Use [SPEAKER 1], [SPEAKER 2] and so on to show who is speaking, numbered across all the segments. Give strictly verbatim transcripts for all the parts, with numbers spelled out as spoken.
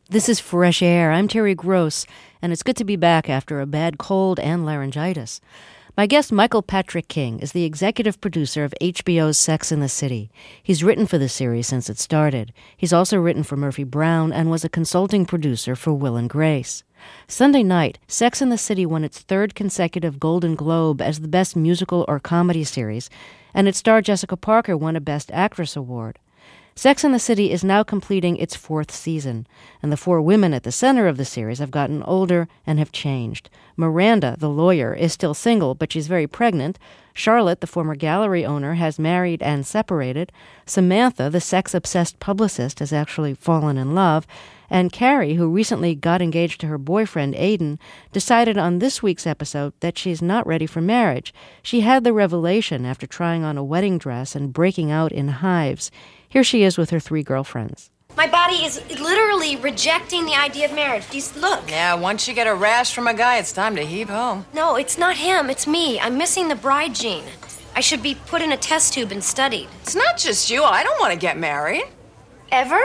[SPEAKER 1] This is Fresh Air. I'm Terry Gross, and it's good to be back after a bad cold and laryngitis. My guest, Michael Patrick King, is the executive producer of H B O's Sex and the City. He's written for the series since it started. He's also written for Murphy Brown and was a consulting producer for Will and Grace. Sunday night, Sex and the City won its third consecutive Golden Globe as the best musical or comedy series, and its star Jessica Parker won a Best Actress award. Sex and the City is now completing its fourth season, and the four women at the center of the series have gotten older and have changed. Miranda, the lawyer, is still single, but she's very pregnant. Charlotte, the former gallery owner, has married and separated. Samantha, the sex-obsessed publicist, has actually fallen in love. And Carrie, who recently got engaged to her boyfriend, Aiden, decided on this week's episode that she's not ready for marriage. She had the revelation after trying on a wedding dress and breaking out in hives. Here she is with her three girlfriends.
[SPEAKER 2] My body is literally rejecting the idea of marriage. Do you look?
[SPEAKER 3] Yeah, once you get a rash from a guy, it's time to heave home.
[SPEAKER 2] No, it's not him. It's me. I'm missing the bride gene. I should be put in a test tube and studied.
[SPEAKER 3] It's not just you. I don't want to get married.
[SPEAKER 2] Ever?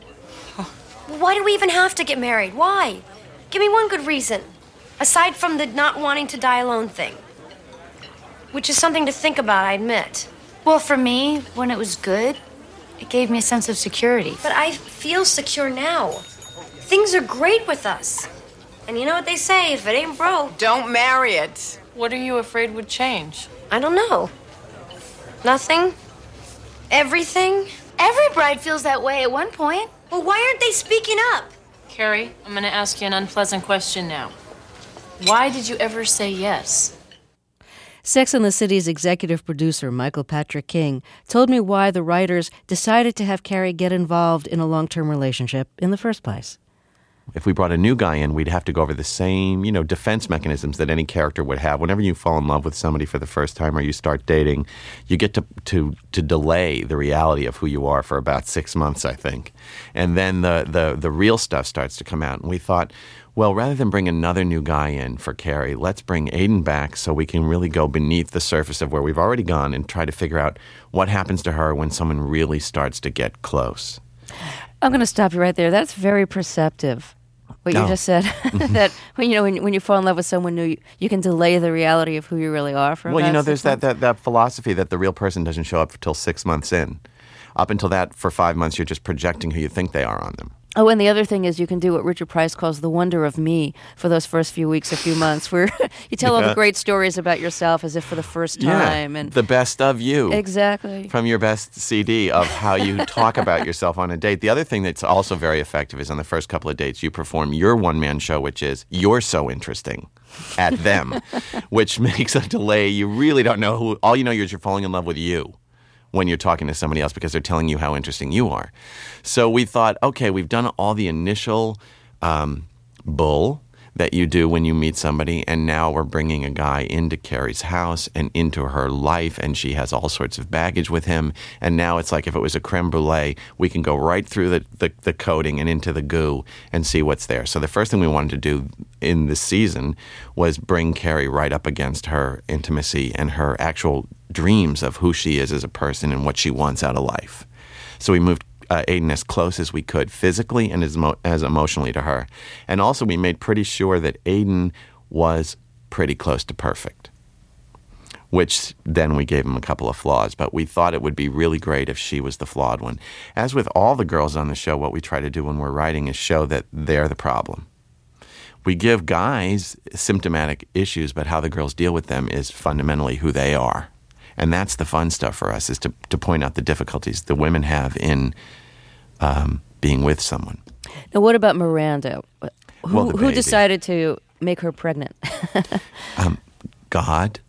[SPEAKER 2] Why do we even have to get married? Why? Give me one good reason. Aside from the not wanting to die alone thing. Which is something to think about, I admit.
[SPEAKER 4] Well, for me, when it was good, it gave me a sense of security.
[SPEAKER 2] But I feel secure now. Things are great with us. And you know what they say, if it ain't broke...
[SPEAKER 3] Don't marry it.
[SPEAKER 5] What are you afraid would change?
[SPEAKER 2] I don't know. Nothing. Everything.
[SPEAKER 4] Every bride feels that way at one point.
[SPEAKER 2] Well, why aren't they speaking up?
[SPEAKER 5] Carrie, I'm going to ask you an unpleasant question now. Why did you ever say yes?
[SPEAKER 1] Sex and the City's executive producer, Michael Patrick King, told me why the writers decided to have Carrie get involved in a long-term relationship in the first place.
[SPEAKER 6] If we brought a new guy in, we'd have to go over the same, you know, defense mechanisms that any character would have. Whenever you fall in love with somebody for the first time or you start dating, you get to to to delay the reality of who you are for about six months, I think. And then the the the real stuff starts to come out. And we thought, well, rather than bring another new guy in for Carrie, let's bring Aiden back so we can really go beneath the surface of where we've already gone and try to figure out what happens to her when someone really starts to get close.
[SPEAKER 1] I'm going to stop you right there. That's very perceptive. What you
[SPEAKER 6] Oh.
[SPEAKER 1] just said, that when you know when, when you fall in love with someone new, you, you can delay the reality of who you really are for.
[SPEAKER 6] Well,
[SPEAKER 1] about
[SPEAKER 6] you know,
[SPEAKER 1] six
[SPEAKER 6] there's that,
[SPEAKER 1] months.
[SPEAKER 6] that, that philosophy that the real person doesn't show up until six months in. Up until that, for five months, you're just projecting who you think they are on them.
[SPEAKER 1] Oh, and the other thing is you can do what Richard Price calls the wonder of me for those first few weeks, a few months, where you tell all
[SPEAKER 6] Yeah.
[SPEAKER 1] the great stories about yourself as if for the first
[SPEAKER 6] Yeah,
[SPEAKER 1] time. and
[SPEAKER 6] the best of you.
[SPEAKER 1] Exactly.
[SPEAKER 6] From your best C D of how you talk about yourself on a date. The other thing that's also very effective is on the first couple of dates, you perform your one-man show, which is you're so interesting at them, which makes a delay. You really don't know who. All you know is you're falling in love with you when you're talking to somebody else because they're telling you how interesting you are. So we thought, okay, we've done all the initial um, bull that you do when you meet somebody, and now we're bringing a guy into Carrie's house and into her life, and she has all sorts of baggage with him, and now it's like if it was a creme brulee, we can go right through the, the, the coating and into the goo and see what's there. So the first thing we wanted to do in this season was bring Carrie right up against her intimacy and her actual dreams of who she is as a person and what she wants out of life. So we moved uh, Aiden as close as we could physically and as, mo- as emotionally to her. And also we made pretty sure that Aiden was pretty close to perfect, which then we gave him a couple of flaws. But we thought it would be really great if she was the flawed one. As with all the girls on the show, what we try to do when we're writing is show that they're the problem. We give guys symptomatic issues, but how the girls deal with them is fundamentally who they are. And that's the fun stuff for us, is to, to point out the difficulties the women have in um, being with someone.
[SPEAKER 1] Now, what about Miranda? Who,
[SPEAKER 6] Well, the
[SPEAKER 1] who
[SPEAKER 6] baby.
[SPEAKER 1] decided to make her pregnant?
[SPEAKER 6] um, God,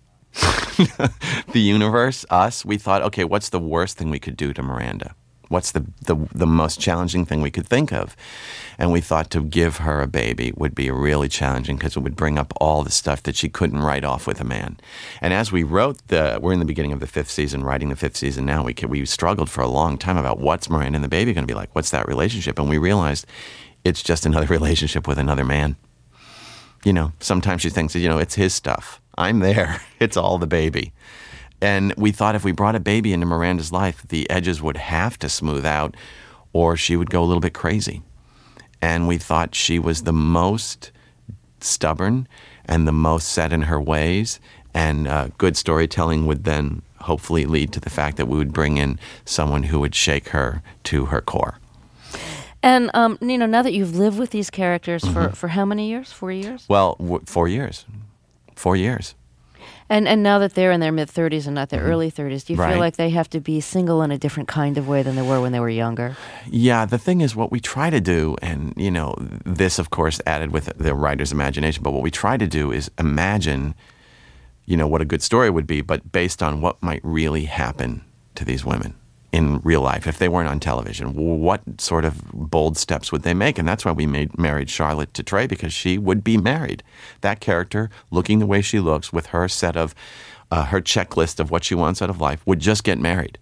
[SPEAKER 6] the universe, us. We thought, okay, what's the worst thing we could do to Miranda? What's the, the the most challenging thing we could think of? And we thought to give her a baby would be really challenging because it would bring up all the stuff that she couldn't write off with a man. And as we wrote the, we're in the beginning of the fifth season, writing the fifth season now, we could, we struggled for a long time about what's Miranda and the baby going to be like? What's that relationship? And we realized it's just another relationship with another man. You know, sometimes she thinks, you know, it's his stuff. I'm there. It's all the baby. And we thought if we brought a baby into Miranda's life, the edges would have to smooth out or she would go a little bit crazy. And we thought she was the most stubborn and the most set in her ways. And uh, good storytelling would then hopefully lead to the fact that we would bring in someone who would shake her to her core.
[SPEAKER 1] And, um, you know, now that you've lived with these characters for,
[SPEAKER 6] Mm-hmm.
[SPEAKER 1] for how many years? Four years?
[SPEAKER 6] Well, w- four years. Four years.
[SPEAKER 1] And and now that they're in their mid-thirties and not their early thirties, do you
[SPEAKER 6] Right.
[SPEAKER 1] feel like they have to be single in a different kind of way than they were when they were younger?
[SPEAKER 6] Yeah, the thing is, what we try to do, and, you know, this, of course, added with the writer's imagination, but what we try to do is imagine, you know, what a good story would be, but based on what might really happen to these women in real life if they weren't on television. What sort of bold steps would they make? And that's why we made married Charlotte to Trey, because she would be married. That character, looking the way she looks, with her set of, uh, her checklist of what she wants out of life, would just get married.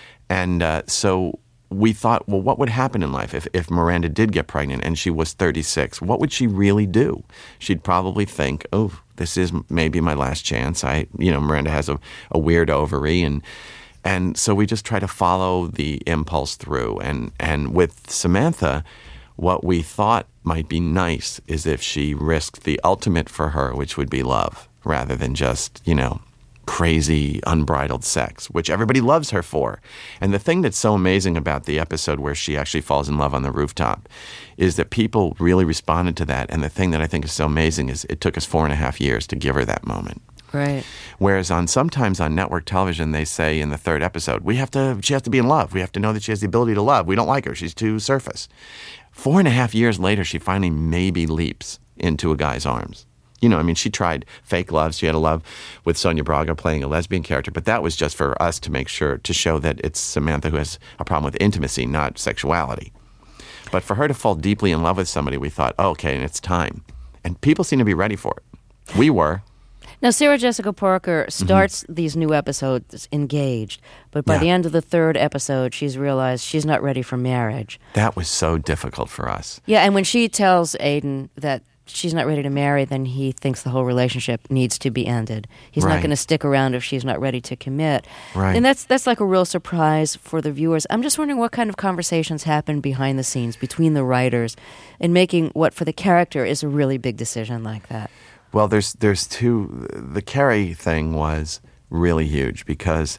[SPEAKER 6] And uh, so we thought, well, what would happen in life if, if Miranda did get pregnant and she was thirty-six? What would she really do? She'd probably think, oh, this is maybe my last chance. I, you know, Miranda has a, a weird ovary, and and so we just try to follow the impulse through. And and with Samantha, what we thought might be nice is if she risked the ultimate for her, which would be love, rather than just, you know, crazy, unbridled sex, which everybody loves her for. And the thing that's so amazing about the episode where she actually falls in love on the rooftop is that people really responded to that. And the thing that I think is so amazing is it took us four and a half years to give her that moment.
[SPEAKER 1] Right.
[SPEAKER 6] Whereas on sometimes on network television, they say in the third episode, we have to, she has to be in love. We have to know that she has the ability to love. We don't like her. She's too surface. Four and a half years later, she finally maybe leaps into a guy's arms. You know, I mean, she tried fake love. She had a love with Sonia Braga playing a lesbian character, but that was just for us to make sure, to show that it's Samantha who has a problem with intimacy, not sexuality. But for her to fall deeply in love with somebody, we thought, oh, okay, and it's time. And people seem to be ready for it. We were.
[SPEAKER 1] Now, Sarah Jessica Parker starts mm-hmm. these new episodes engaged, but by
[SPEAKER 6] Yeah.
[SPEAKER 1] the end of the third episode, she's realized she's not ready for marriage.
[SPEAKER 6] That was so difficult for us.
[SPEAKER 1] Yeah, and when she tells Aiden that she's not ready to marry, then he thinks the whole relationship needs to be ended. He's
[SPEAKER 6] Right.
[SPEAKER 1] not going to stick around if she's not ready to commit.
[SPEAKER 6] Right.
[SPEAKER 1] And that's that's like a real surprise for the viewers. I'm just wondering what kind of conversations happen behind the scenes between the writers in making what for the character is a really big decision like that.
[SPEAKER 6] Well, there's there's two. The Carrie thing was really huge because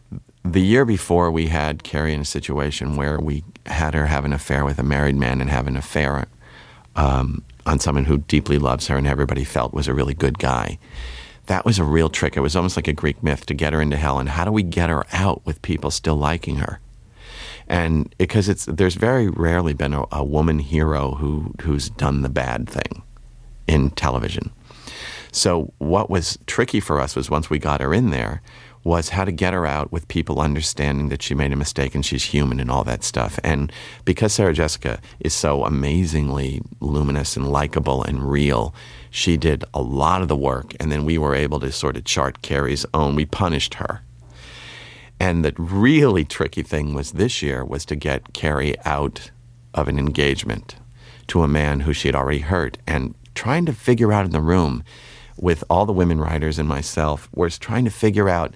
[SPEAKER 6] the year before we had Carrie in a situation where we had her have an affair with a married man and have an affair um, on someone who deeply loves her and everybody felt was a really good guy. That was a real trick. It was almost like a Greek myth to get her into hell. And how do we get her out with people still liking her? And because it's there's very rarely been a, a woman hero who who's done the bad thing in television. So what was tricky for us was once we got her in there was how to get her out with people understanding that she made a mistake and she's human and all that stuff. And because Sarah Jessica is so amazingly luminous and likable and real, she did a lot of the work, and then we were able to sort of chart Carrie's own. We punished her. And the really tricky thing was this year was to get Carrie out of an engagement to a man who she had already hurt, and trying to figure out in the room with all the women writers and myself was trying to figure out,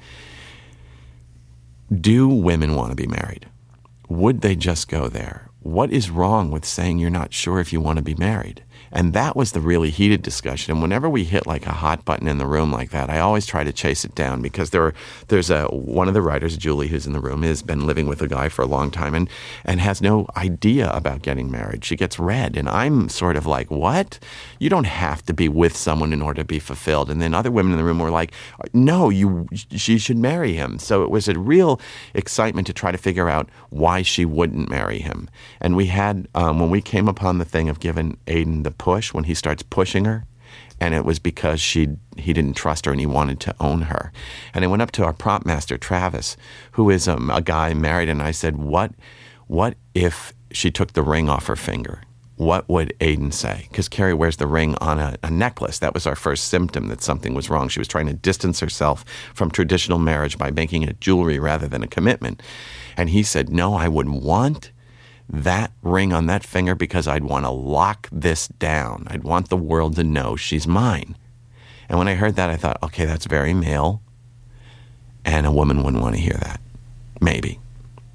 [SPEAKER 6] do women want to be married? Would they just go there? What is wrong with saying you're not sure if you want to be married? And that was the really heated discussion. And whenever we hit like a hot button in the room like that, I always try to chase it down because there are, there's a one of the writers, Julie, who's in the room, has been living with a guy for a long time and, and has no idea about getting married. She gets red. And I'm sort of like, what? You don't have to be with someone in order to be fulfilled. And then other women in the room were like, no, you she should marry him. So it was a real excitement to try to figure out why she wouldn't marry him. And we had, um, when we came upon the thing of giving Aiden the push, when he starts pushing her, and it was because she he didn't trust her and he wanted to own her. And I went up to our prop master, Travis, who is um, a guy married, and I said, what, what if she took the ring off her finger? What would Aiden say? Because Carrie wears the ring on a, a necklace. That was our first symptom that something was wrong. She was trying to distance herself from traditional marriage by making it jewelry rather than a commitment. And he said, no, I would want that ring on that finger because I'd want to lock this down. I'd want the world to know she's mine. And when I heard that, I thought, okay, that's very male, and a woman wouldn't want to hear that. Maybe.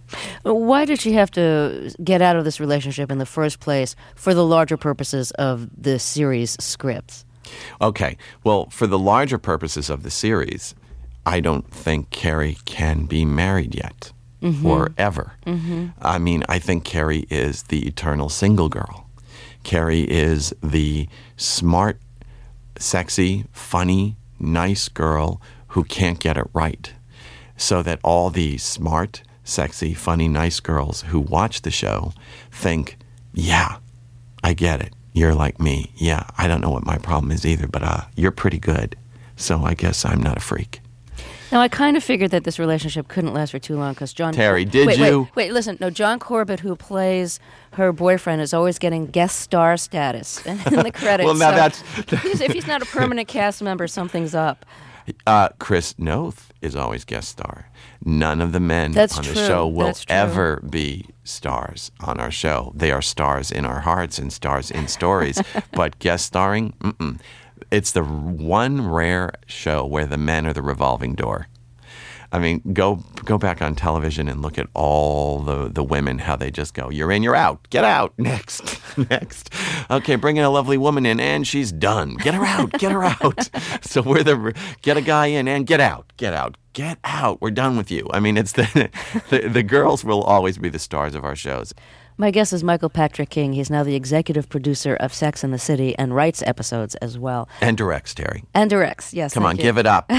[SPEAKER 1] Why did she have to get out of this relationship in the first place for the larger purposes of the series scripts?
[SPEAKER 6] Okay. Well, for the larger purposes of the series, I don't think Carrie can be married yet mm-hmm. or ever. Mm-hmm. I mean, I think Carrie is the eternal single girl. Carrie is the smart, sexy, funny, nice girl who can't get it right. So that all the smart, sexy, funny, nice girls who watch the show think, yeah, I get it. You're like me. Yeah, I don't know what my problem is either, but uh, you're pretty good. So I guess I'm not a freak.
[SPEAKER 1] Now, I kind of figured that this relationship couldn't last for too long because John...
[SPEAKER 6] Terry, did
[SPEAKER 1] wait,
[SPEAKER 6] you...
[SPEAKER 1] Wait, wait, listen. No, John Corbett, who plays her boyfriend, is always getting guest star status in the credits.
[SPEAKER 6] Well, now
[SPEAKER 1] so
[SPEAKER 6] that's...
[SPEAKER 1] if, he's, if he's not a permanent cast member, something's up.
[SPEAKER 6] Uh, Chris Noth is always guest star. None of the men
[SPEAKER 1] That's
[SPEAKER 6] on the
[SPEAKER 1] true.
[SPEAKER 6] show will
[SPEAKER 1] That's true.
[SPEAKER 6] ever be stars on our show. They are stars in our hearts and stars in stories. But guest starring, mm-mm. It's the one rare show where the men are the revolving door. I mean, go go back on television and look at all the, the women, how they just go, you're in, you're out, get out, next, next. Okay, bring in a lovely woman in, and she's done. Get her out, get her out. So we're the, get a guy in, and get out, get out, get out. We're done with you. I mean, it's the, the, the girls will always be the stars of our shows.
[SPEAKER 1] My guest is Michael Patrick King. He's now the executive producer of Sex and the City and writes episodes as well.
[SPEAKER 6] And directs, Terry.
[SPEAKER 1] And directs, yes.
[SPEAKER 6] Come on,
[SPEAKER 1] you.
[SPEAKER 6] give it up.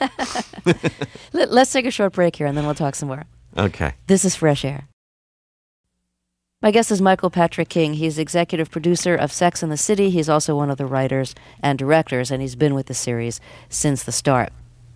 [SPEAKER 1] Let, let's take a short break here, and then we'll talk some more.
[SPEAKER 6] Okay.
[SPEAKER 1] This is Fresh Air. My guest is Michael Patrick King. He's executive producer of Sex and the City. He's also one of the writers and directors, and he's been with the series since the start.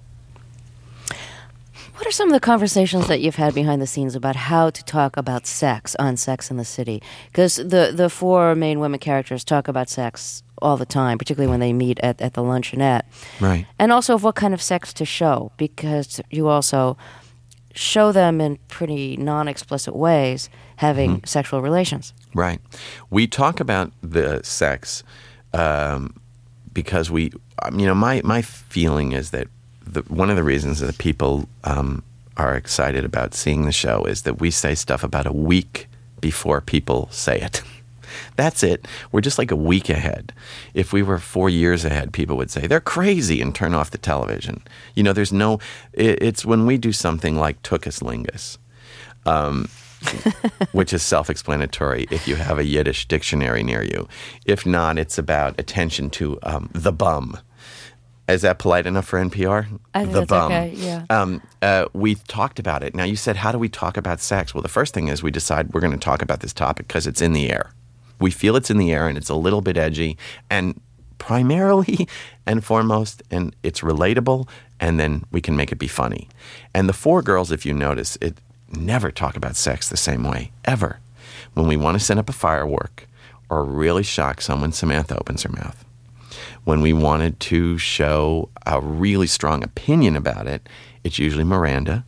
[SPEAKER 1] What are some of the conversations that you've had behind the scenes about how to talk about sex on Sex and the City? Because the, the four main women characters talk about sex all the time, particularly when they meet at, at the luncheonette.
[SPEAKER 6] Right.
[SPEAKER 1] And also of what kind of sex to show, because you also show them in pretty non-explicit ways having mm-hmm. sexual relations.
[SPEAKER 6] Right. We talk about the sex um, because we, you know, my, my feeling is that The, one of the reasons that people um, are excited about seeing the show is that we say stuff about a week before people say it. That's it. We're just like a week ahead. If we were four years ahead, people would say, they're crazy, and turn off the television. You know, there's no... It, it's when we do something like Tuchus Lingus, um, which is self-explanatory if you have a Yiddish dictionary near you. If not, it's about attention to um, the bum. Is that polite enough for N P R?
[SPEAKER 1] I think
[SPEAKER 6] the
[SPEAKER 1] that's
[SPEAKER 6] bum.
[SPEAKER 1] okay, yeah.
[SPEAKER 6] Um, uh, we talked about it. Now, you said, how do we talk about sex? Well, the first thing is we decide we're going to talk about this topic because it's in the air. We feel it's in the air and it's a little bit edgy. And primarily and foremost, and it's relatable, and then we can make it be funny. And the four girls, if you notice, it never talk about sex the same way, ever. When we want to set up a firework or really shock someone, Samantha opens her mouth. When we wanted to show a really strong opinion about it, it's usually Miranda.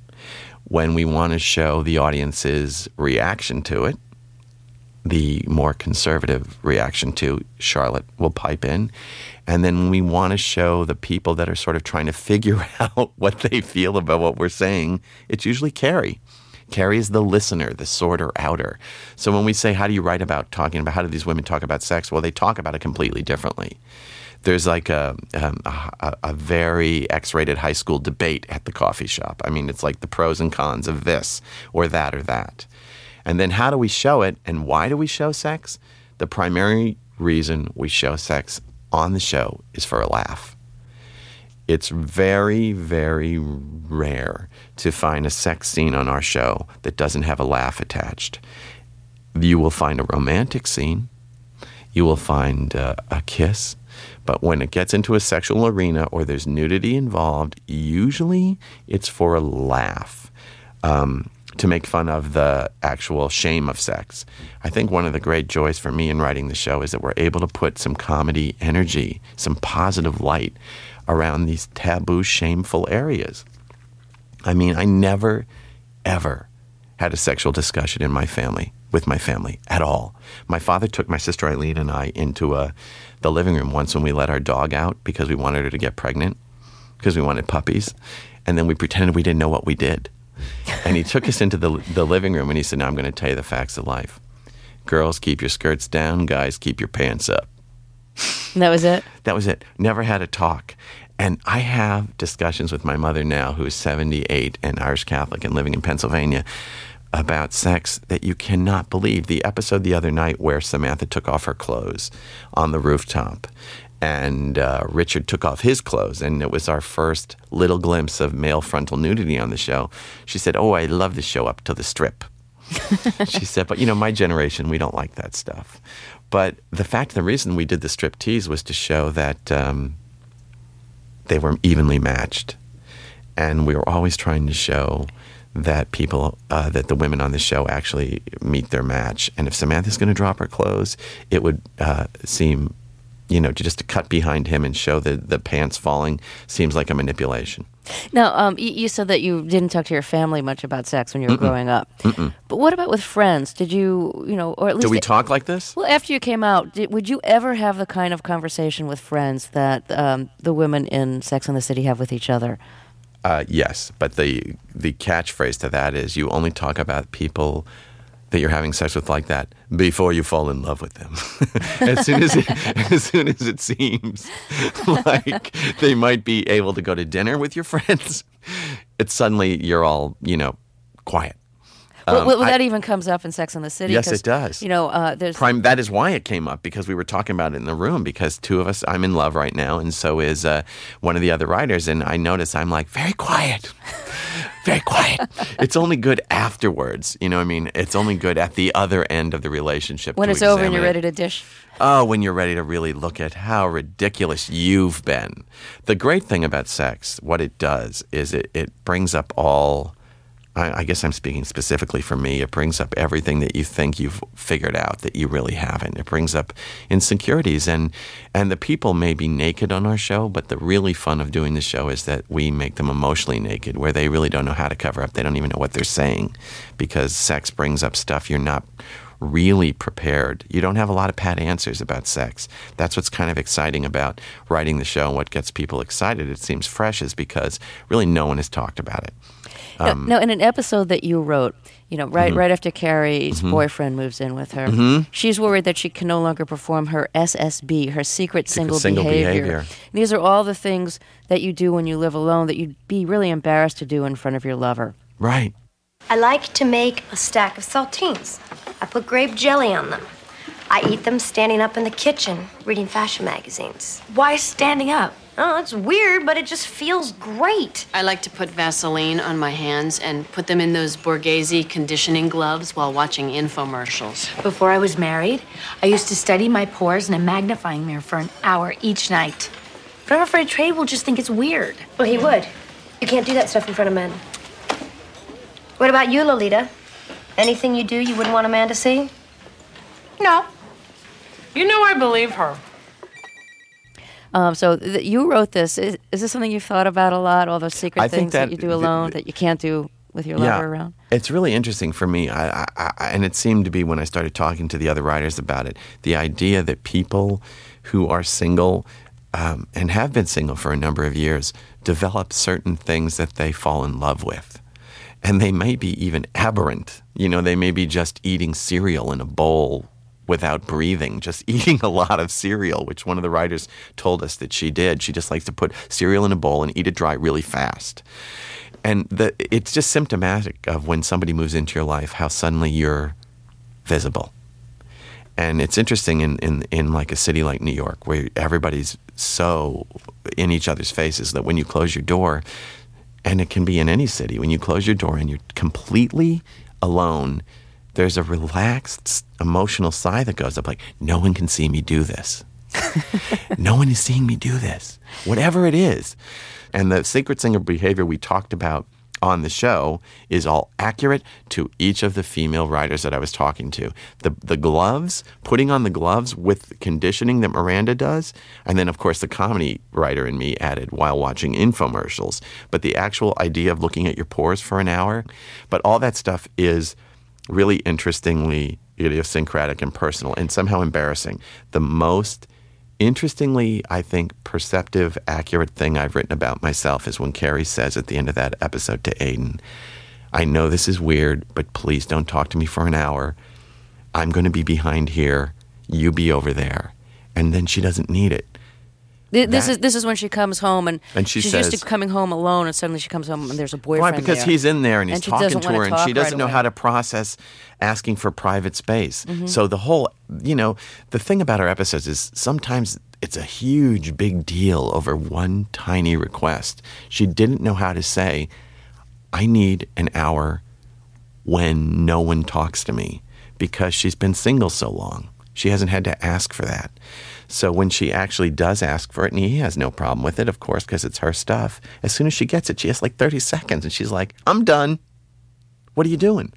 [SPEAKER 6] When we want to show the audience's reaction to it, the more conservative reaction to Charlotte will pipe in. And then when we want to show the people that are sort of trying to figure out what they feel about what we're saying, it's usually Carrie. Carrie is the listener, the sorter outer. So when we say, how do you write about talking about, how do these women talk about sex? Well, they talk about it completely differently. There's like a, um, a, a very X-rated high school debate at the coffee shop. I mean, it's like the pros and cons of this or that or that. And then how do we show it, and why do we show sex? The primary reason we show sex on the show is for a laugh. It's very, very rare to find a sex scene on our show that doesn't have a laugh attached. You will find a romantic scene. You will find uh, a kiss. But when it gets into a sexual arena or there's nudity involved, usually it's for a laugh, um, to make fun of the actual shame of sex. I think one of the great joys for me in writing the show is that we're able to put some comedy energy, some positive light around these taboo, shameful areas. I mean, I never, ever had a sexual discussion in my family, with my family, at all. My father took my sister Eileen and I into a, the living room once when we let our dog out because we wanted her to get pregnant, because we wanted puppies, and then we pretended we didn't know what we did. And he took us into the the living room and he said, now I'm going to tell you the facts of life. Girls, keep your skirts down. Guys, keep your pants up.
[SPEAKER 1] And that was it?
[SPEAKER 6] That was it. Never had a talk. And I have discussions with my mother now, who's seventy-eight and Irish Catholic and living in Pennsylvania, about sex that you cannot believe. The episode the other night where Samantha took off her clothes on the rooftop and uh, Richard took off his clothes, and it was our first little glimpse of male frontal nudity on the show. She said, oh, I love the show up to the strip. She said, but, you know, my generation, we don't like that stuff. But the fact, the reason we did the strip tease was to show that um, they were evenly matched. And we were always trying to show that people, uh, that the women on the show actually meet their match. And if Samantha's going to drop her clothes, it would uh, seem, you know, just to cut behind him and show the, the pants falling seems like a manipulation.
[SPEAKER 1] Now, um, you, you said that you didn't talk to your family much about sex when you were
[SPEAKER 6] Mm-mm.
[SPEAKER 1] growing up.
[SPEAKER 6] Mm-mm.
[SPEAKER 1] But what about with friends? Did you, you know, or at least...
[SPEAKER 6] Do we talk like this?
[SPEAKER 1] Well, after you came out, did, would you ever have the kind of conversation with friends that um, the women in Sex and the City have with each other?
[SPEAKER 6] Uh, yes, but the the catchphrase to that is you only talk about people that you're having sex with like that before you fall in love with them. as soon as it, as soon as it seems like they might be able to go to dinner with your friends, it's suddenly you're all, you know, quiet.
[SPEAKER 1] Well, well
[SPEAKER 6] Um,
[SPEAKER 1] that
[SPEAKER 6] I-
[SPEAKER 1] even comes up in Sex and the City.
[SPEAKER 6] Yes,
[SPEAKER 1] 'cause,
[SPEAKER 6] it does.
[SPEAKER 1] You know, uh, there's...
[SPEAKER 6] Prime. That is why it came up, because we were talking about it in the room, because two of us, I'm in love right now, and so is uh, one of the other writers, and I notice I'm like, very quiet. Very quiet. It's only good afterwards. You know what I mean? It's only good at the other end of the relationship.
[SPEAKER 1] when
[SPEAKER 6] to
[SPEAKER 1] it's over and
[SPEAKER 6] examine
[SPEAKER 1] you're
[SPEAKER 6] it.
[SPEAKER 1] ready to dish.
[SPEAKER 6] Oh, when you're ready to really look at how ridiculous you've been. The great thing about sex, what it does, is it, it brings up all, I, I guess I'm speaking specifically for me, it brings up everything that you think you've figured out that you really haven't. It brings up insecurities, and, and the people may be naked on our show, but the really fun of doing the show is that we make them emotionally naked, where they really don't know how to cover up. They don't even know what they're saying, because sex brings up stuff you're not really prepared. You don't have a lot of pat answers about sex. That's what's kind of exciting about writing the show, and what gets people excited, it seems fresh, is because really no one has talked about it. Um,
[SPEAKER 1] now, now, in an episode that you wrote, you know, right
[SPEAKER 6] Mhm.
[SPEAKER 1] right after Carrie's
[SPEAKER 6] Mhm.
[SPEAKER 1] boyfriend moves in with her,
[SPEAKER 6] Mhm.
[SPEAKER 1] she's worried that she can no longer perform her S S B, her secret,
[SPEAKER 6] Secret
[SPEAKER 1] single,
[SPEAKER 6] single
[SPEAKER 1] behavior.
[SPEAKER 6] behavior.
[SPEAKER 1] These are all the things that you do when you live alone that you'd be really embarrassed to do in front of your lover.
[SPEAKER 6] Right.
[SPEAKER 2] I like to make a stack of saltines. I put grape jelly on them. I eat them standing up in the kitchen, reading fashion magazines.
[SPEAKER 4] Why standing up?
[SPEAKER 2] Oh, it's weird, but it just feels great.
[SPEAKER 5] I like to put Vaseline on my hands and put them in those Borghese conditioning gloves while watching infomercials.
[SPEAKER 4] Before I was married, I used to study my pores in a magnifying mirror for an hour each night. But I'm afraid Trey will just think it's weird.
[SPEAKER 2] Well, he would. You can't do that stuff in front of men. What about you, Lolita? Anything you do you wouldn't want a man to see?
[SPEAKER 3] No. You know I believe her.
[SPEAKER 1] Um, so th- you wrote this. Is, is this something you've thought about a lot? All those secret
[SPEAKER 6] I think
[SPEAKER 1] things that,
[SPEAKER 6] that
[SPEAKER 1] you do
[SPEAKER 6] the-
[SPEAKER 1] alone
[SPEAKER 6] the-
[SPEAKER 1] that you can't do with your lover around?
[SPEAKER 6] It's really interesting for me, I, I, I, and it seemed to be when I started talking to the other writers about it, the idea that people who are single um, and have been single for a number of years develop certain things that they fall in love with. And they may be even aberrant. You know, they may be just eating cereal in a bowl without breathing, just eating a lot of cereal, which one of the writers told us that she did. She just likes to put cereal in a bowl and eat it dry really fast. And the, it's just symptomatic of when somebody moves into your life, how suddenly you're visible. And it's interesting in, in, in like a city like New York, where everybody's so in each other's faces that when you close your door, and it can be in any city, when you close your door and you're completely alone, there's a relaxed emotional sigh that goes up like, no one can see me do this. No one is seeing me do this. Whatever it is. And the secret singer behavior we talked about on the show is all accurate to each of the female writers that I was talking to. The the gloves, putting on the gloves with the conditioning that Miranda does, and then, of course, the comedy writer in me added while watching infomercials. But the actual idea of looking at your pores for an hour, but all that stuff is really interestingly idiosyncratic and personal and somehow embarrassing. The most interestingly, I think, perceptive, accurate thing I've written about myself is when Carrie says at the end of that episode to Aiden, I know this is weird, but please don't talk to me for an hour. I'm going to be behind here. You be over there. And then she doesn't need it.
[SPEAKER 1] Th- This
[SPEAKER 6] That-
[SPEAKER 1] is this is when she comes home and,
[SPEAKER 6] And she
[SPEAKER 1] she's
[SPEAKER 6] says-
[SPEAKER 1] used to coming home alone, and suddenly she comes home and there's a boyfriend
[SPEAKER 6] Right, because
[SPEAKER 1] there.
[SPEAKER 6] he's in there and he's
[SPEAKER 1] And she
[SPEAKER 6] talking
[SPEAKER 1] doesn't
[SPEAKER 6] to
[SPEAKER 1] wanna
[SPEAKER 6] her, and
[SPEAKER 1] talk
[SPEAKER 6] she doesn't
[SPEAKER 1] right
[SPEAKER 6] know
[SPEAKER 1] away.
[SPEAKER 6] how to process asking for private space.
[SPEAKER 1] Mm-hmm.
[SPEAKER 6] So the whole, you know, the thing about our episodes is sometimes it's a huge, big deal over one tiny request. She didn't know how to say, I need an hour when no one talks to me, because she's been single so long. She hasn't had to ask for that. So when she actually does ask for it, and he has no problem with it, of course, because it's her stuff, as soon as she gets it, she has like thirty seconds, and she's like, I'm done. What are you doing?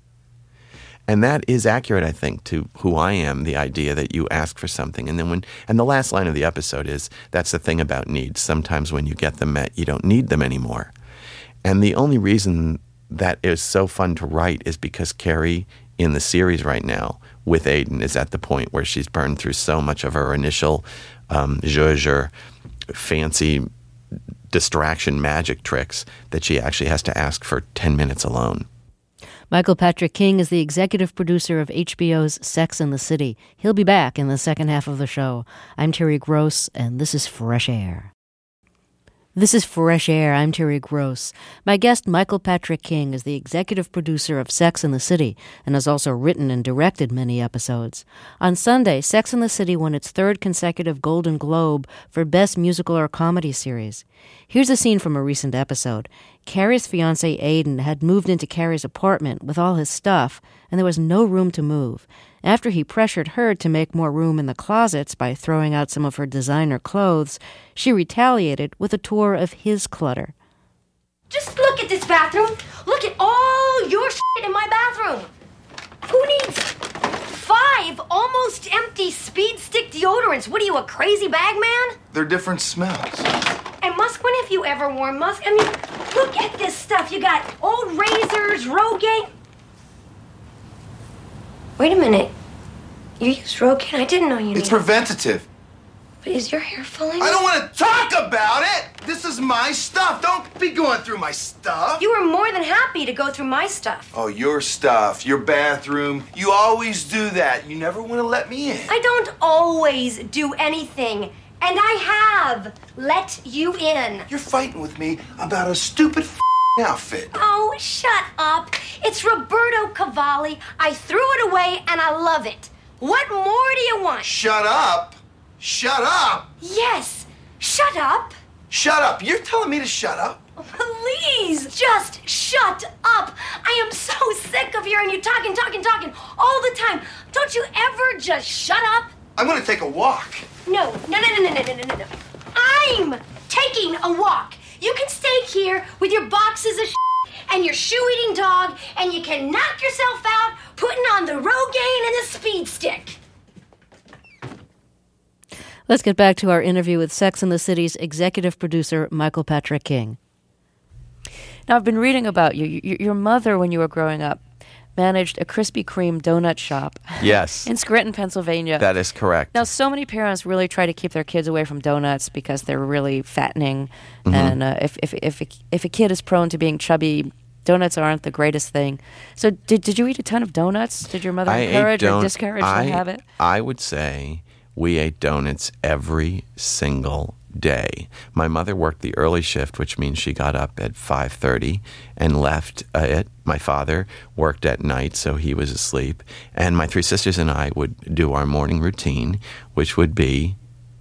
[SPEAKER 6] And that is accurate, I think, to who I am, the idea that you ask for something. And then when, and the last line of the episode is, that's the thing about needs. Sometimes when you get them met, you don't need them anymore. And the only reason that is so fun to write is because Carrie, in the series right now, with Aiden, is at the point where she's burned through so much of her initial um, zhuzh, fancy distraction magic tricks that she actually has to ask for ten minutes alone.
[SPEAKER 1] Michael Patrick King is the executive producer of H B O's Sex and the City. He'll be back in the second half of the show. I'm Terry Gross, and this is Fresh Air. This is Fresh Air. I'm Terry Gross. My guest, Michael Patrick King, is the executive producer of Sex and the City and has also written and directed many episodes. On Sunday, Sex and the City won its third consecutive Golden Globe for Best Musical or Comedy Series. Here's a scene from a recent episode. Carrie's fiancé, Aiden, had moved into Carrie's apartment with all his stuff, and there was no room to move. After he pressured her to make more room in the closets by throwing out some of her designer clothes, she retaliated with a tour of his clutter.
[SPEAKER 2] Just look at this bathroom. Look at all your shit in my bathroom. Who needs five almost empty Speed Stick deodorants? What are you, a crazy bag man?
[SPEAKER 7] They're different smells.
[SPEAKER 2] And Musk, when have you ever worn Musk? I mean, look at this stuff. You got old razors, Rogaine. Wait a minute. You use Rogaine? I didn't know you
[SPEAKER 7] It's
[SPEAKER 2] knew.
[SPEAKER 7] preventative.
[SPEAKER 2] But is your hair falling?
[SPEAKER 7] I don't want to talk about it! This is my stuff. Don't be going through my stuff.
[SPEAKER 2] You were more than happy to go through my stuff.
[SPEAKER 7] Oh, your stuff, your bathroom. You always do that. You never want to let me in.
[SPEAKER 2] I don't always do anything. And I have let you in.
[SPEAKER 7] You're fighting with me about a stupid f***ing outfit.
[SPEAKER 2] Oh, shut up. It's Roberto Cavalli. I threw it away and I love it. What more do you want?
[SPEAKER 7] Shut up. Shut up.
[SPEAKER 2] Yes, shut up.
[SPEAKER 7] Shut up. You're telling me to shut up?
[SPEAKER 2] Please, just shut up. I am so sick of hearing you talking, talking, talking all the time. Don't you ever just shut up?
[SPEAKER 7] I'm going to take a walk.
[SPEAKER 2] No, no, no, no, no, no, no, no, no. I'm taking a walk. You can stay here with your boxes of shit and your shoe-eating dog, and you can knock yourself out putting on the Rogaine and the Speed Stick.
[SPEAKER 1] Let's get back to our interview with Sex and the City's executive producer, Michael Patrick King. Now, I've been reading about you. Y- Your mother, when you were growing up, managed a Krispy Kreme donut shop.
[SPEAKER 6] Yes.
[SPEAKER 1] In Scranton, Pennsylvania.
[SPEAKER 6] That is correct.
[SPEAKER 1] Now, so many parents really try to keep their kids away from donuts because they're really fattening.
[SPEAKER 6] Mm-hmm.
[SPEAKER 1] And uh, if, if, if, a, if a kid is prone to being chubby, donuts aren't the greatest thing. So did, did you eat a ton of donuts? Did your mother
[SPEAKER 6] I ate
[SPEAKER 1] encourage or
[SPEAKER 6] don-
[SPEAKER 1] discourage
[SPEAKER 6] I,
[SPEAKER 1] the habit?
[SPEAKER 6] I would say we ate donuts every single day. My mother worked the early shift, which means she got up at five thirty and left uh, it. My father worked at night, so he was asleep. And my three sisters and I would do our morning routine, which would be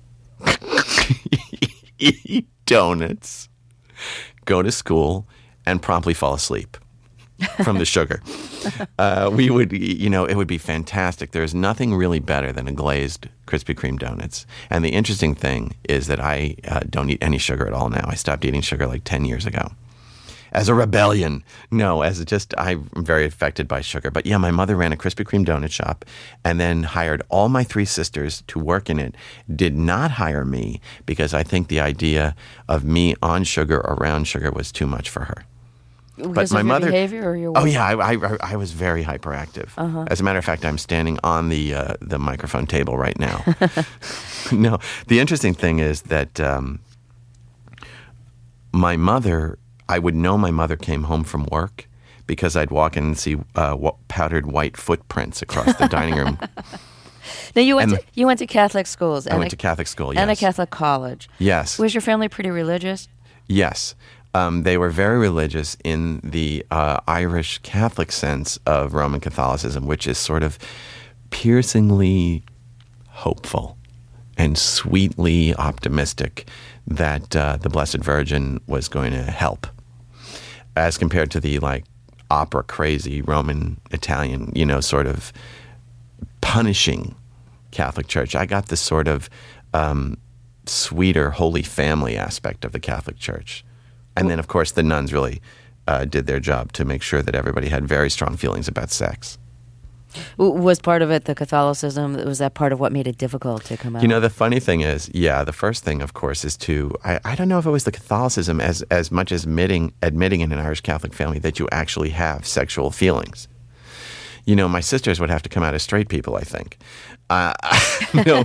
[SPEAKER 6] eat donuts, go to school, and promptly fall asleep from the sugar. Uh, we would, you know, it would be fantastic. There's nothing really better than a glazed Krispy Kreme donuts. And the interesting thing is that I uh, don't eat any sugar at all now. I stopped eating sugar like ten years ago. As a rebellion. No, as just, I'm very affected by sugar. But yeah, my mother ran a Krispy Kreme donut shop and then hired all my three sisters to work in it. Did not hire me because I think the idea of me on sugar or around sugar was too much for her.
[SPEAKER 1] Because
[SPEAKER 6] But my
[SPEAKER 1] of your
[SPEAKER 6] mother,
[SPEAKER 1] behavior or your
[SPEAKER 6] oh
[SPEAKER 1] weight?
[SPEAKER 6] yeah, I, I, I was very hyperactive. Uh-huh. As a matter of fact, I'm standing on the uh, the microphone table right now. No, the interesting thing is that um, my mother, I would know my mother came home from work because I'd walk in and see uh, w- powdered white footprints across the dining room.
[SPEAKER 1] Now you went
[SPEAKER 6] And
[SPEAKER 1] to, you went to Catholic schools.
[SPEAKER 6] I
[SPEAKER 1] and
[SPEAKER 6] went
[SPEAKER 1] a,
[SPEAKER 6] to Catholic school, yes.
[SPEAKER 1] and a Catholic college.
[SPEAKER 6] Yes.
[SPEAKER 1] Was your family pretty religious?
[SPEAKER 6] Yes. Um, they were very religious in the uh, Irish Catholic sense of Roman Catholicism, which is sort of piercingly hopeful and sweetly optimistic that uh, the Blessed Virgin was going to help, as compared to the like opera crazy Roman Italian, you know, sort of punishing Catholic Church. I got this sort of um, sweeter Holy Family aspect of the Catholic Church. And then, of course, the nuns really uh, did their job to make sure that everybody had very strong feelings about sex.
[SPEAKER 1] Was part of it the Catholicism? Was that part of what made it difficult to come out?
[SPEAKER 6] You know, the funny thing is, yeah, the first thing, of course, is to, I, I don't know if it was the Catholicism as, as much as admitting, admitting in an Irish Catholic family that you actually have sexual feelings. You know, my sisters would have to come out as straight people, I think. Uh, you know,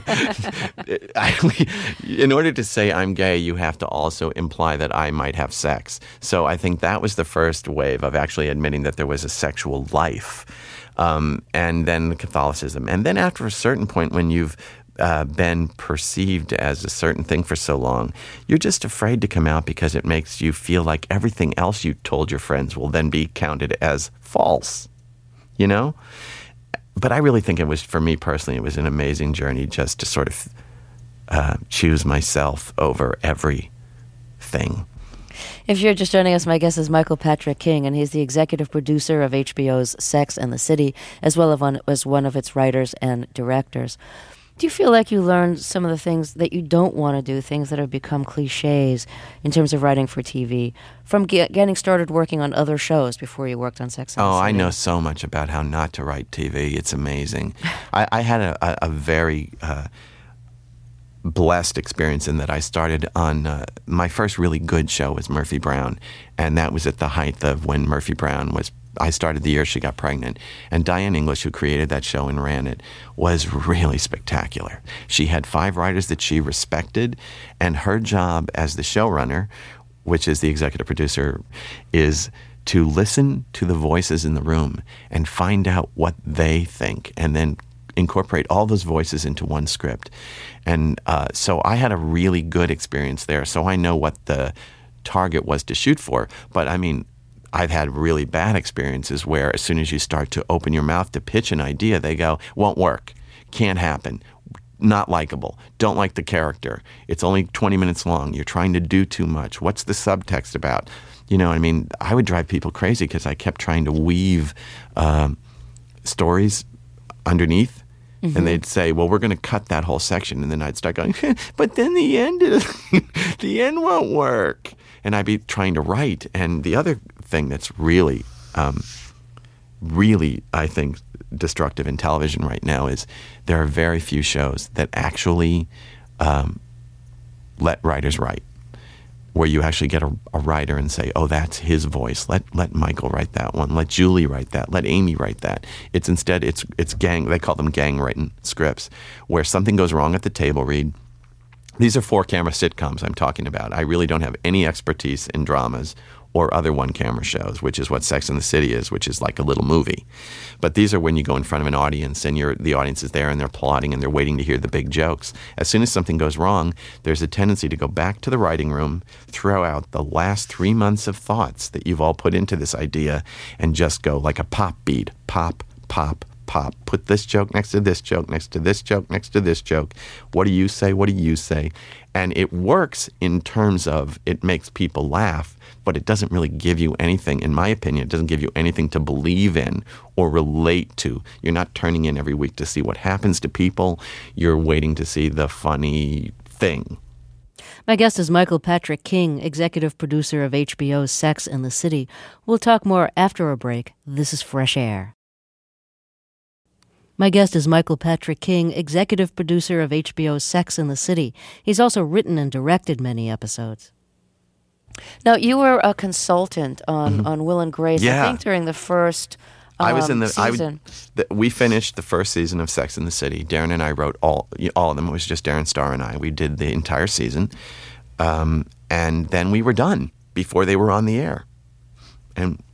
[SPEAKER 6] I, in order to say I'm gay, you have to also imply that I might have sex. So I think that was the first wave of actually admitting that there was a sexual life. Um, and then Catholicism. And then after a certain point, when you've uh, been perceived as a certain thing for so long, you're just afraid to come out because it makes you feel like everything else you told your friends will then be counted as false, you know? But I really think it was, for me personally, it was an amazing journey just to sort of uh, choose myself over everything.
[SPEAKER 1] If you're just joining us, my guest is Michael Patrick King, and he's the executive producer of H B O's Sex and the City, as well as one, as one of its writers and directors. Do you feel like you learned some of the things that you don't want to do, things that have become cliches in terms of writing for T V, from get, getting started working on other shows before you worked on Sex and
[SPEAKER 6] oh,
[SPEAKER 1] the City?
[SPEAKER 6] I know so much about how not to write T V. It's amazing. I, I had a, a, a very... Uh, blessed experience in that I started on uh, my first really good show was Murphy Brown, and that was at the height of when Murphy Brown was I started the year she got pregnant, and Diane English, who created that show and ran it, was really spectacular. She had five writers that she respected, and her job as the showrunner, which is the executive producer, is to listen to the voices in the room and find out what they think, and then incorporate all those voices into one script. And uh, so I had a really good experience there. So I know what the target was to shoot for. But I mean, I've had really bad experiences where as soon as you start to open your mouth to pitch an idea, they go, won't work, can't happen, not likable, don't like the character, it's only twenty minutes long, you're trying to do too much, what's the subtext about? You know, I mean, I would drive people crazy because I kept trying to weave um, stories underneath. Mm-hmm. And they'd say, well, we're going to cut that whole section. And then I'd start going, but then the end, is, the end won't work. And I'd be trying to write. And the other thing that's really, um, really, I think, destructive in television right now is there are very few shows that actually um, let writers write, where you actually get a, a writer and say, oh, that's his voice. Let let Michael write that one. Let Julie write that. Let Amy write that. It's instead, it's it's gang, they call them gang-written scripts, where something goes wrong at the table read. These are four-camera sitcoms I'm talking about. I really don't have any expertise in dramas or other one-camera shows, which is what Sex and the City is, which is like a little movie. But these are when you go in front of an audience and you're, the audience is there and they're plotting and they're waiting to hear the big jokes. As soon as something goes wrong, there's a tendency to go back to the writing room, throw out the last three months of thoughts that you've all put into this idea, and just go like a pop beat, pop, pop, pop. Put this joke next to this joke, next to this joke, next to this joke. What do you say? What do you say? And it works in terms of it makes people laugh, but it doesn't really give you anything, in my opinion, it doesn't give you anything to believe in or relate to. You're not turning in every week to see what happens to people. You're waiting to see the funny thing.
[SPEAKER 1] My guest is Michael Patrick King, executive producer of H B O's Sex and the City. We'll talk more after a break. This is Fresh Air. My guest is Michael Patrick King, executive producer of H B O's Sex and the City. He's also written and directed many episodes. Now, you were a consultant on, mm-hmm. on Will and Grace,
[SPEAKER 6] yeah.
[SPEAKER 1] I think during the first um,
[SPEAKER 6] I was in the,
[SPEAKER 1] season.
[SPEAKER 6] I, the, we finished the first season of Sex and the City. Darren and I wrote all all of them. It was just Darren Star and I. We did the entire season. Um, and then we were done before they were on the air. And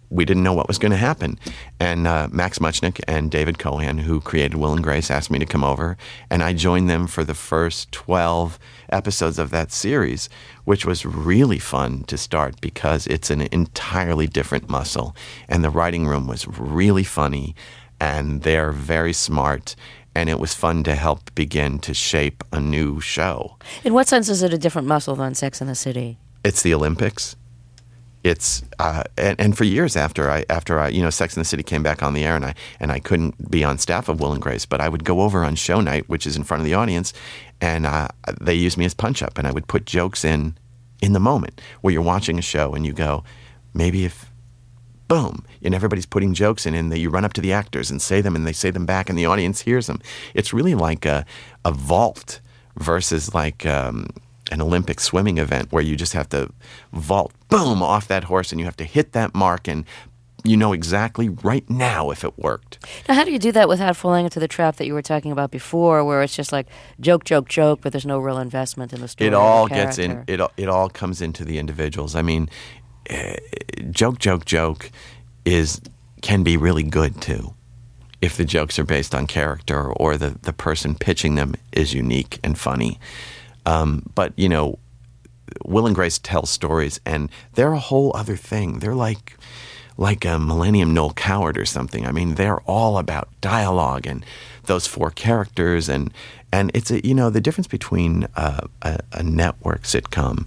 [SPEAKER 6] we didn't know what was going to happen. And uh, Max Muchnick and David Cohan, who created Will and Grace, asked me to come over, and I joined them for the first twelve episodes of that series, which was really fun to start because it's an entirely different muscle. And the writing room was really funny, and they're very smart, and it was fun to help begin to shape a new show.
[SPEAKER 1] In what sense is it a different muscle than Sex and the City?
[SPEAKER 6] It's the Olympics. It's uh, and, and for years after I after I you know Sex and the City came back on the air, and I and I couldn't be on staff of Will and Grace, but I would go over on show night, which is in front of the audience, and uh, they used me as punch up, and I would put jokes in in the moment where you're watching a show and you go, maybe if boom, and everybody's putting jokes in, and you run up to the actors and say them, and they say them back, and the audience hears them. It's really like a a vault versus like. Um, an Olympic swimming event where you just have to vault, boom, off that horse, and you have to hit that mark, and you know exactly right now if it worked.
[SPEAKER 1] Now, how do you do that without falling into the trap that you were talking about before, where it's just like joke, joke, joke, but there's no real investment in the story?
[SPEAKER 6] It all
[SPEAKER 1] the
[SPEAKER 6] gets in. It it all comes into the individuals. I mean, uh, joke, joke, joke is can be really good too, if the jokes are based on character or the the person pitching them is unique and funny. Um, but, you know, Will and Grace tell stories, and they're a whole other thing. They're like like a Millennium Noel Coward or something. I mean, they're all about dialogue and those four characters. And, and it's, a, you know, the difference between uh, a, a network sitcom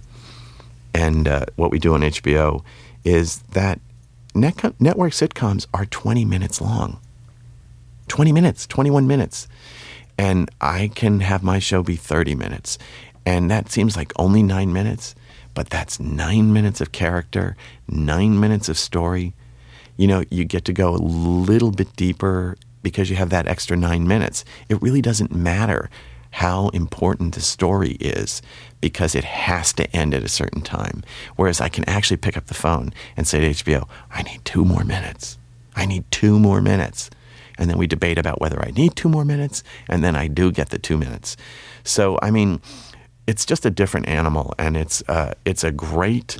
[SPEAKER 6] and uh, what we do on H B O is that net- network sitcoms are twenty minutes long. twenty minutes, twenty-one minutes. And I can have my show be thirty minutes. And that seems like only nine minutes, but that's nine minutes of character, nine minutes of story. You know, you get to go a little bit deeper because you have that extra nine minutes. It really doesn't matter how important the story is because it has to end at a certain time. Whereas I can actually pick up the phone and say to H B O, I need two more minutes. I need two more minutes. And then we debate about whether I need two more minutes, and then I do get the two minutes. So, I mean, it's just a different animal, and it's uh, it's a great,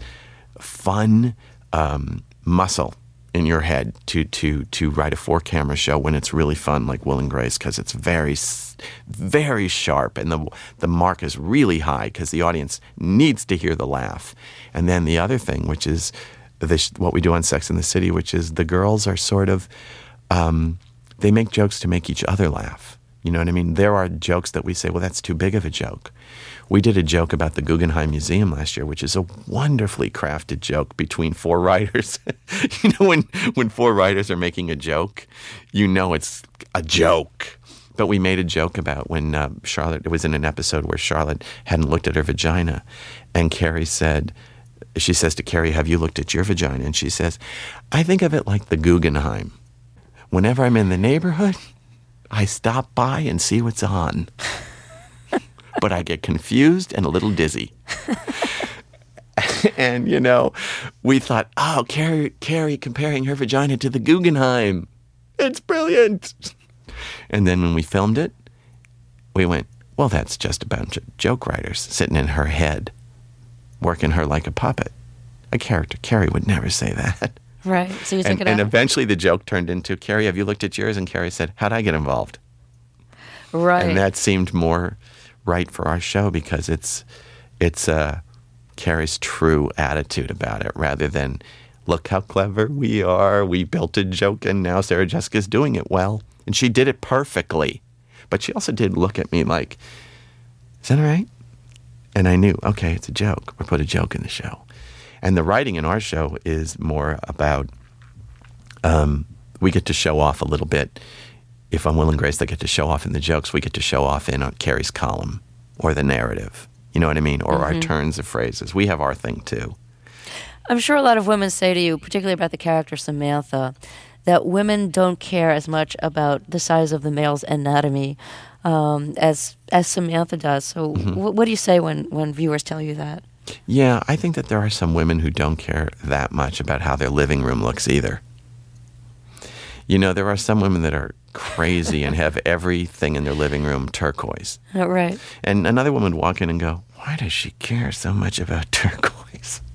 [SPEAKER 6] fun um, muscle in your head to to to write a four-camera show when it's really fun, like Will and Grace, because it's very, very sharp, and the the mark is really high because the audience needs to hear the laugh. And then the other thing, which is this, what we do on Sex and the City, which is the girls are sort of um, they make jokes to make each other laugh. You know what I mean? There are jokes that we say, well, that's too big of a joke. We did a joke about the Guggenheim Museum last year, which is a wonderfully crafted joke between four writers. You know, when, when four writers are making a joke, you know it's a joke. But we made a joke about when uh, Charlotte, it was in an episode where Charlotte hadn't looked at her vagina. And Carrie said, she says to Carrie, have you looked at your vagina? And she says, I think of it like the Guggenheim. Whenever I'm in the neighborhood, I stop by and see what's on. But I get confused and a little dizzy. And, you know, we thought, oh, Carrie, Carrie comparing her vagina to the Guggenheim. It's brilliant. And then when we filmed it, we went, well, that's just a bunch of joke writers sitting in her head, working her like a puppet. A character. Carrie would never say that.
[SPEAKER 1] Right. So you took
[SPEAKER 6] and,
[SPEAKER 1] it out.
[SPEAKER 6] And eventually the joke turned into, Carrie, have you looked at yours? And Carrie said, how'd I get involved?
[SPEAKER 1] Right.
[SPEAKER 6] And that seemed more right for our show because it's it's uh, Carrie's true attitude about it rather than, look how clever we are. We built a joke and now Sarah Jessica's doing it well. And she did it perfectly. But she also did look at me like, is that all right? And I knew, okay, it's a joke. We put a joke in the show. And the writing in our show is more about, um, we get to show off a little bit. If on Will and Grace, they get to show off in the jokes. We get to show off in on Carrie's column or the narrative. You know what I mean? Or mm-hmm. our turns of phrases. We have our thing, too.
[SPEAKER 1] I'm sure a lot of women say to you, particularly about the character Samantha, that women don't care as much about the size of the male's anatomy um, as as Samantha does. So mm-hmm. w- what do you say when, when viewers tell you that?
[SPEAKER 6] Yeah, I think that there are some women who don't care that much about how their living room looks either. You know, there are some women that are crazy and have everything in their living room turquoise.
[SPEAKER 1] Oh, right.
[SPEAKER 6] And another woman would walk in and go, why does she care so much about turquoise?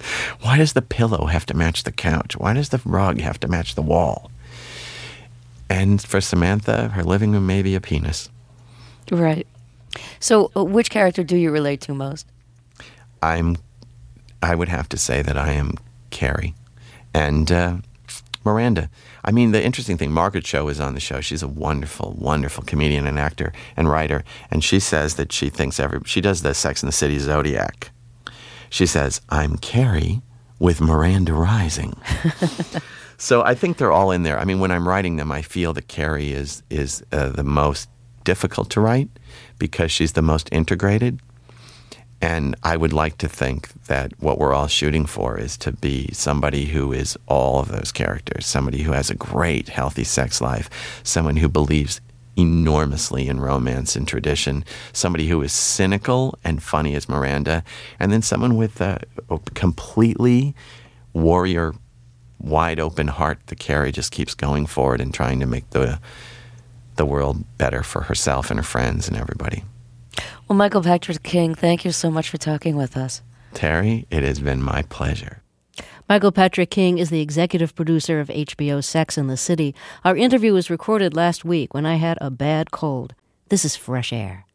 [SPEAKER 6] Why does the pillow have to match the couch? Why does the rug have to match the wall? And for Samantha, her living room may be a penis.
[SPEAKER 1] Right. So uh, which character do you relate to most?
[SPEAKER 6] I'm, I would have to say that I am Carrie. And uh, Miranda. I mean, the interesting thing, Margaret Cho is on the show. She's a wonderful, wonderful comedian and actor and writer. And she says that she thinks every, she does the Sex and the City Zodiac. She says, I'm Carrie with Miranda Rising. So I think they're all in there. I mean, when I'm writing them, I feel that Carrie is, is uh, the most difficult to write because she's the most integrated. And I would like to think that what we're all shooting for is to be somebody who is all of those characters, somebody who has a great, healthy sex life, someone who believes enormously in romance and tradition, somebody who is cynical and funny as Miranda, and then someone with a, a completely warrior, wide-open heart that Carrie just keeps going forward and trying to make the the world better for herself and her friends and everybody.
[SPEAKER 1] Well, Michael Patrick King, thank you so much for talking with us.
[SPEAKER 6] Terry, it has been my pleasure.
[SPEAKER 1] Michael Patrick King is the executive producer of H B O's Sex and the City. Our interview was recorded last week when I had a bad cold. This is Fresh Air.